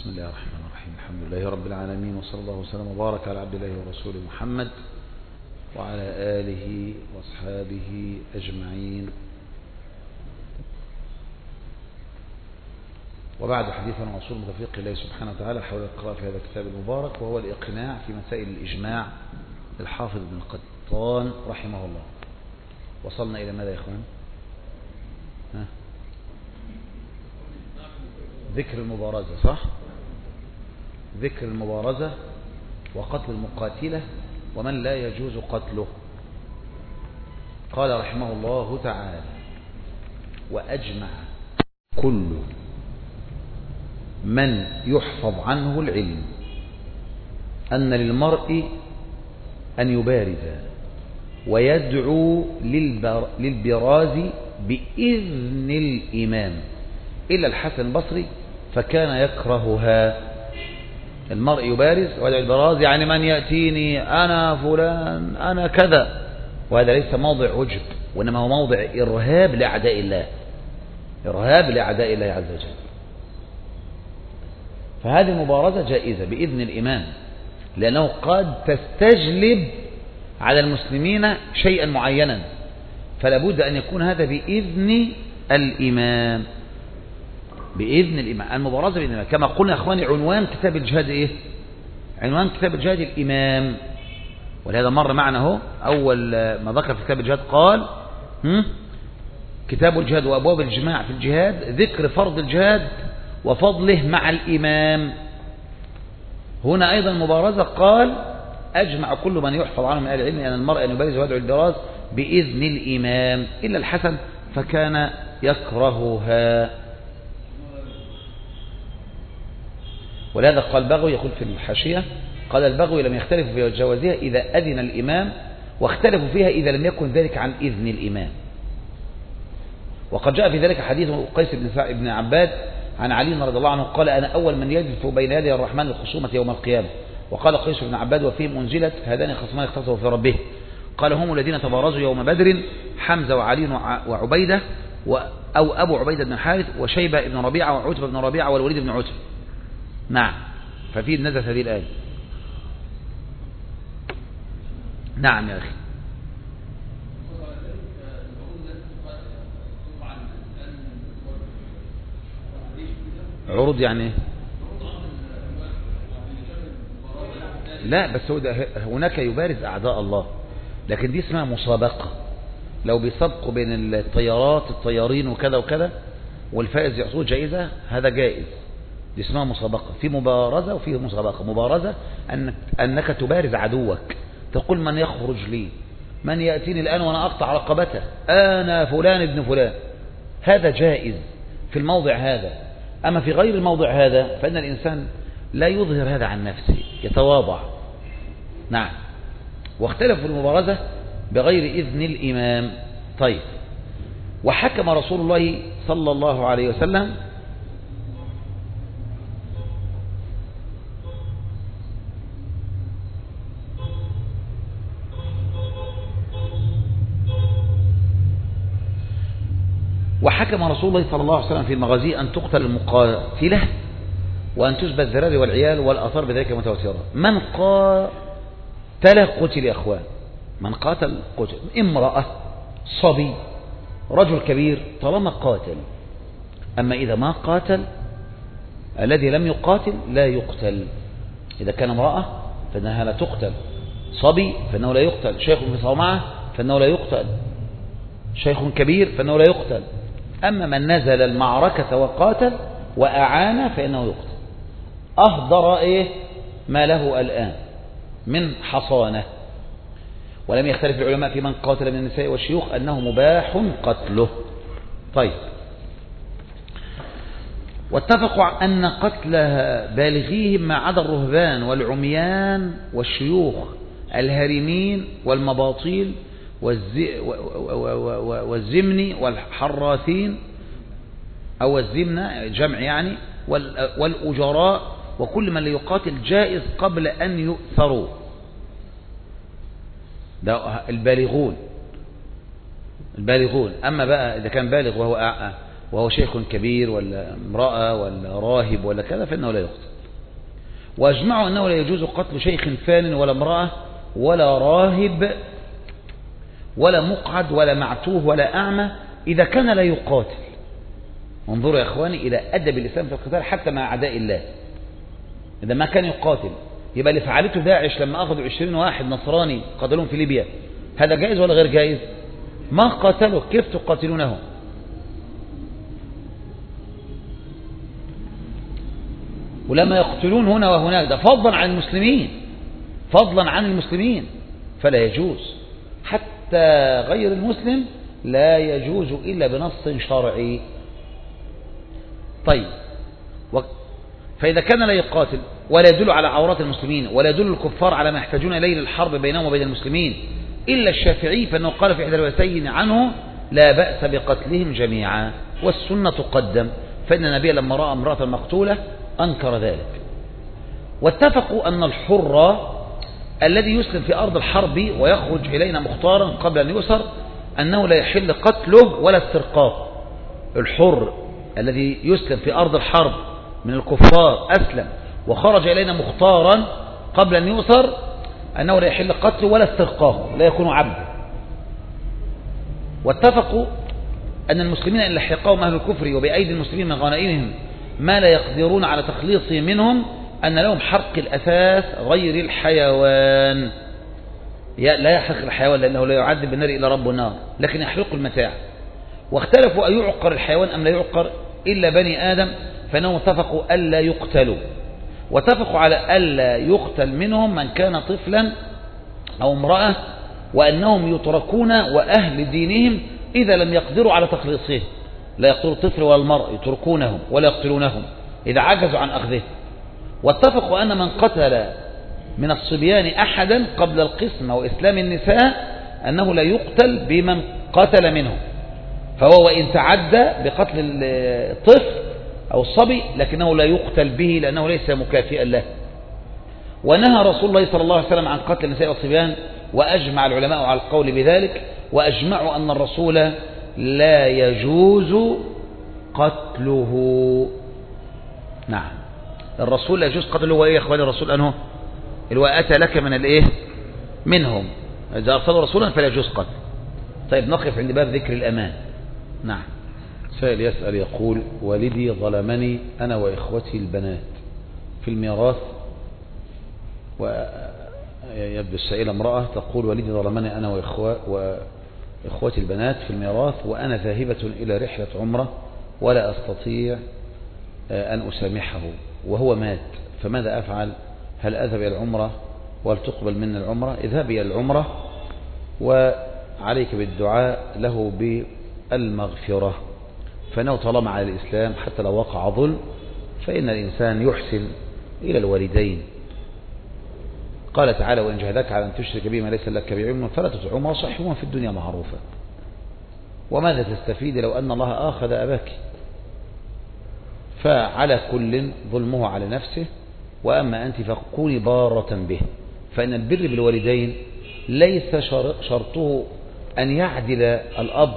بسم الله الرحمن الرحيم. الحمد لله رب العالمين، وصلى الله وسلم وبارك على عبد الله ورسوله محمد وعلى آله واصحابه أجمعين. وبعد حديثنا عن أصول توفيق الله سبحانه وتعالى حول القراءة في هذا الكتاب المبارك، وهو الإقناع في مسائل الإجماع للحافظ ابن قطان رحمه الله. وصلنا إلى ماذا يا إخوان؟ ذكر المبارزة، صح؟ ذكر المبارزة وقتل المقاتلة ومن لا يجوز قتله. قال رحمه الله تعالى: وأجمع كل من يحفظ عنه العلم أن للمرء أن يبارز ويدعو للبراز بإذن الإمام إلا الحسن البصري فكان يكرهها. المرء يبارز ويدعو للبراز يعني من يأتيني أنا فلان أنا كذا، وهذا ليس موضع عجب، وإنما هو موضع إرهاب لأعداء الله، إرهاب لأعداء الله عز وجل. فهذه المبارزة جائزة بإذن الإمام، لأنه قد تستجلب على المسلمين شيئا معينا، فلا بد أن يكون هذا بإذن الإمام، بإذن الإمام. المبارزة بإذن الإمام كما قلنا يا أخواني. عنوان كتاب الجهاد إيه؟ عنوان كتاب الجهاد الإمام، ولهذا مر معنا هو أول ما ذكر في كتاب الجهاد قال كتاب الجهاد وأبواب الجماع في الجهاد، ذكر فرض الجهاد وفضله مع الإمام. هنا أيضا مبارزة قال: أجمع كل من يحفظ عنه من أهل العلم أن المرء أن يبارز ويدعو البراز بإذن الإمام إلا الحسن فكان يكرهها. ولهذا قال البغوي يقول في الحاشية، قال البغوي: لم يختلفوا في جوازها إذا أذن الإمام، واختلفوا فيها إذا لم يكن ذلك عن إذن الإمام. وقد جاء في ذلك حديث قيس بن عباد عن علي رضي الله عنه قال: أنا أول من يجلس بين يدي الرحمن الخصومة يوم القيامة. وقال قيس بن عباد: وفيهم أنزلت هذان خصمان اختصموا في ربه. قال: هم الذين تبارزوا يوم بدر، حمزة وعلي وعبيدة أو أبو عبيدة بن الحارث وشيبة بن ربيعة وعتبة بن ربيعة والوليد بن عتبة. نعم، ففي نزلت هذه الآية. نعم يا أخي. عروض يعني لا، بس هو هناك يبارز أعداء الله، لكن دي اسمها مسابقة. لو بيسابقوا بين الطيارين وكذا وكذا والفائز يحصل جائزة، هذا جائز، دي اسمها مسابقة. في مبارزة وفي مسابقة. مبارزة أنك تبارز عدوك، تقول: من يخرج لي، من يأتيني الآن وأنا أقطع رقبته، أنا فلان ابن فلان. هذا جائز في الموضع هذا. أما في غير الموضع هذا فإن الإنسان لا يظهر هذا عن نفسه، يتواضع. نعم. واختلفوا المبارزة بغير إذن الإمام. طيب. وحكم رسول الله صلى الله عليه وسلم رسول الله صلى الله عليه وسلم في المغازي أن تقتل المقاتلة وأن تسبى الذراري والعيال والآثار بذلك متواترة. من قاتل قتل يا أخوان، من قاتل قتل، امرأة، صبي، رجل كبير، طالما قاتل. أما إذا ما قاتل، الذي لم يقاتل لا يقتل. إذا كان امرأة فإنها لا تقتل، صبي فإنه لا يقتل، شيخ في صومعة فإنه لا يقتل، شيخ كبير فإنه لا يقتل. أما من نزل المعركة وقاتل وأعان فإنه يقتل. أهدر ما له الآن من حصانة. ولم يختلف العلماء في من قاتل من النساء والشيوخ أنه مباح قتله. طيب. واتفقوا أن قتلها بالغيهم ما عدا الرهبان والعميان والشيوخ الهرمين والمباطيل والزمن والحراثين أو الزمن جمع يعني، والأجراء وكل من ليقاتل جائز قبل أن يؤثروا. ده البالغون. أما بقى إذا كان بالغ وهو شيخ كبير ولا امرأة ولا راهب ولا كذا فإنه لا يقتل. وأجمعوا أنه لا يجوز قتل شيخ فان ولا امرأة ولا راهب ولا مقعد ولا معتوه ولا أعمى إذا كان لا يقاتل. انظروا يا إخواني إلى أدب الإسلام في القتال حتى مع أعداء الله. إذا ما كان يقاتل يبقى اللي فعلته داعش لما أخذوا 20 واحد نصراني قتلوهم في ليبيا، هذا جائز ولا غير جائز؟ ما قاتلوا، كيف تقاتلونه؟ ولما يقتلون هنا وهناك، ده فضلا عن المسلمين، فضلا عن المسلمين، فلا يجوز. حتى غير المسلم لا يجوز إلا بنص شرعي. طيب، فإذا كان لا يقاتل ولا يدل على عورات المسلمين ولا يدل الكفار على ما يحتاجون إليه للحرب بينهم وبين المسلمين إلا الشافعي، فإنه قال في إحدى الروايتين عنه لا بأس بقتلهم جميعا، والسنة تقدم، فإن النبي لما رأى امرأة مقتولة أنكر ذلك. واتفقوا أن الحر الذي يسلم في أرض الحرب ويخرج إلينا مختارا قبل أن يؤسر أنه لا يحل قتله ولا استرقاق. الحر الذي يسلم في أرض الحرب من الكفار أسلم وخرج إلينا مختارا قبل أن يؤسر أنه لا يحل قتله ولا استرقاقه، لا يكون عبدا. واتفقوا أن المسلمين إن لحقهم أهل الكفر وبأيدي المسلمين من غنائمهم ما لا يقدرون على تخليصه منهم أن لهم حق الأساس غير الحيوان. لا يحرق الحيوان لأنه لا يعذب بالنار إلا رب النار، لكن يحرق المتاع. واختلفوا أن يعقر الحيوان أم لا يعقر إلا بني آدم، فإنهم اتفقوا ألا يقتلوا، واتفقوا على ألا يقتل منهم من كان طفلا أو امرأة، وأنهم يتركون وأهل دينهم إذا لم يقدروا على تخليصه. لا يقتلوا الطفل ولا المرأة، يتركونهم ولا يقتلونهم إذا عجزوا عن أخذه. واتفقوا أن من قتل من الصبيان أحدا قبل القسمة وإسلام النساء أنه لا يقتل بمن قتل منهم، فهو وإن تعدى بقتل الطفل أو الصبي لكنه لا يقتل به لأنه ليس مكافئا له. ونهى رسول الله صلى الله عليه وسلم عن قتل النساء والصبيان، وأجمع العلماء على القول بذلك، وأجمعوا أن الرسول لا يجوز قتله. نعم، الرسول لا يجوز قتله. هو إيه يا أخواني الرسول أنه الوأتى لك من الإيه منهم، إذا أرسلوا رسولا فلا يجوز قتل. طيب، نقف عند باب ذكر الأمان. نعم. سائل يسأل يقول: والدي ظلمني أنا وإخوتي البنات في الميراث. ويبدو السائلة امرأة تقول: والدي ظلمني أنا وإخوتي البنات في الميراث، وأنا ذاهبة إلى رحلة عمرة ولا أستطيع أن أسامحه وهو مات، فماذا أفعل؟ هل أذهب إلى العمرة وهل تقبل منا العمرة؟ اذهب إلى العمرة وعليك بالدعاء له بالمغفرة، فإنه طالما على الإسلام حتى لو وقع ظلم فإن الإنسان يحسن إلى الوالدين. قال تعالى: وإن جاهداك على أن تشرك بما ليس لك به علم فلا تطعهما وصاحبهما في الدنيا معروفا. وماذا تستفيد لو أن الله آخذ أباك؟ فعلى كل ظلمه على نفسه، وأما أنت فكوني بارة به، فإن البر بالوالدين ليس شرطه أن يعدل الأب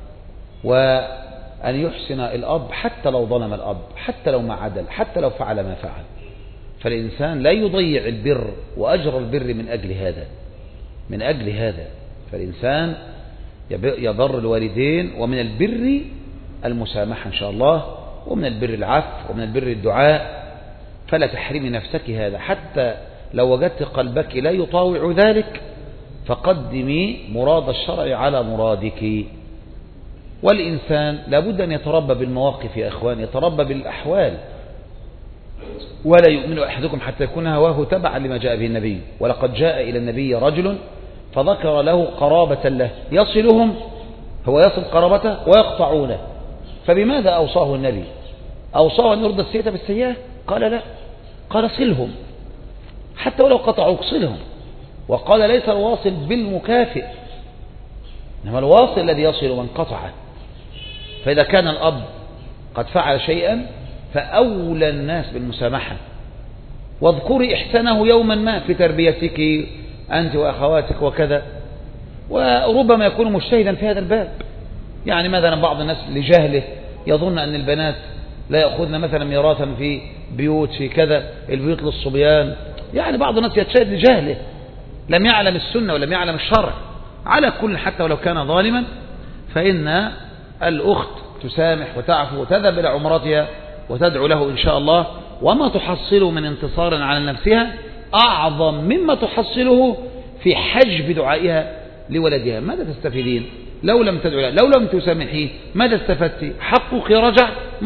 وأن يحسن الأب حتى لو ظلم الأب، حتى لو ما عدل، حتى لو فعل ما فعل. فالإنسان لا يضيع البر وأجر البر من أجل هذا فالإنسان يبر الوالدين. ومن البر المسامحة إن شاء الله، ومن البر العفو، ومن البر الدعاء. فلا تحرمي نفسك هذا، حتى لو وجدت قلبك لا يطاوع ذلك فقدمي مراد الشرع على مرادك. والإنسان لابد أن يتربى بالمواقف يا إخوان، يتربى بالأحوال. ولا يؤمن أحدكم حتى يكون هواه تبعا لما جاء به النبي. ولقد جاء إلى النبي رجل فذكر له قرابة له يصلهم، هو يصل قرابته ويقطعونه، فبماذا أوصاه النبي؟ أوصاه أن يرد السيئة بالسيئة؟ قال لا، قال صلهم حتى ولو قطعوك صلهم. وقال ليس الواصل بالمكافئ، إنما الواصل الذي يصل من قطعه. فإذا كان الأب قد فعل شيئا فأولى الناس بالمسامحة. واذكري إحسانه يوما ما في تربيتك أنت وأخواتك وكذا. وربما يكون مجتهدا في هذا الباب، يعني مثلا بعض الناس لجهله يظن أن البنات لا يأخذن مثلا ميراثا في بيوت في كذا البيوت للصبيان. يعني بعض الناس يتشاهد لجهله، لم يعلم السنة ولم يعلم الشرع. على كل حتى ولو كان ظالما فإن الأخت تسامح وتعفو وتذهب إلى عمرتها وتدعو له إن شاء الله، وما تحصله من انتصار على نفسها أعظم مما تحصله في حجب دعائها لولدها. ماذا تستفيدين لو لم تدعو له؟ لو لم تسامحيه ماذا استفدت؟ حقك رجع؟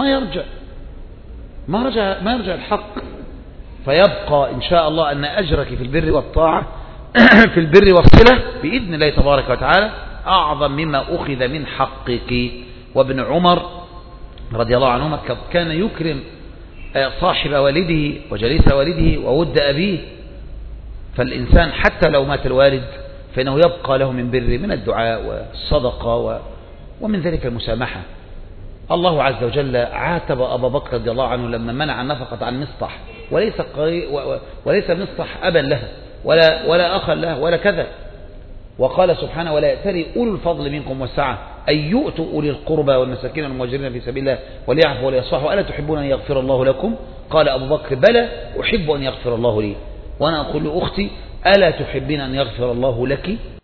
ما يرجع الحق. فيبقى إن شاء الله أن أجرك في البر والطاعة في البر والصلة بإذن الله تبارك وتعالى أعظم مما أخذ من حقك. وابن عمر رضي الله عنهما كان يكرم صاحب والده وجليس والده وود أبيه. فالإنسان حتى لو مات الوالد فإنه يبقى له من بر من الدعاء والصدقة ومن ذلك المسامحة. الله عز وجل عاتب أبا بكر رضي الله عنه لما منع النفقة عن مصطح، وليس مصطح أبا لها ولا أخا له ولا كذا. وقال سبحانه ولا يأتري أولو الفضل منكم والسعة أن يؤتوا أولي القربى والمساكين والمهاجرين في سبيل الله وليعفوا وليصفحوا ألا تحبون أن يغفر الله لكم؟ قال أبو بكر بلى أحب أن يغفر الله لي. وأنا أقول لأختي ألا تحبين أن يغفر الله لك؟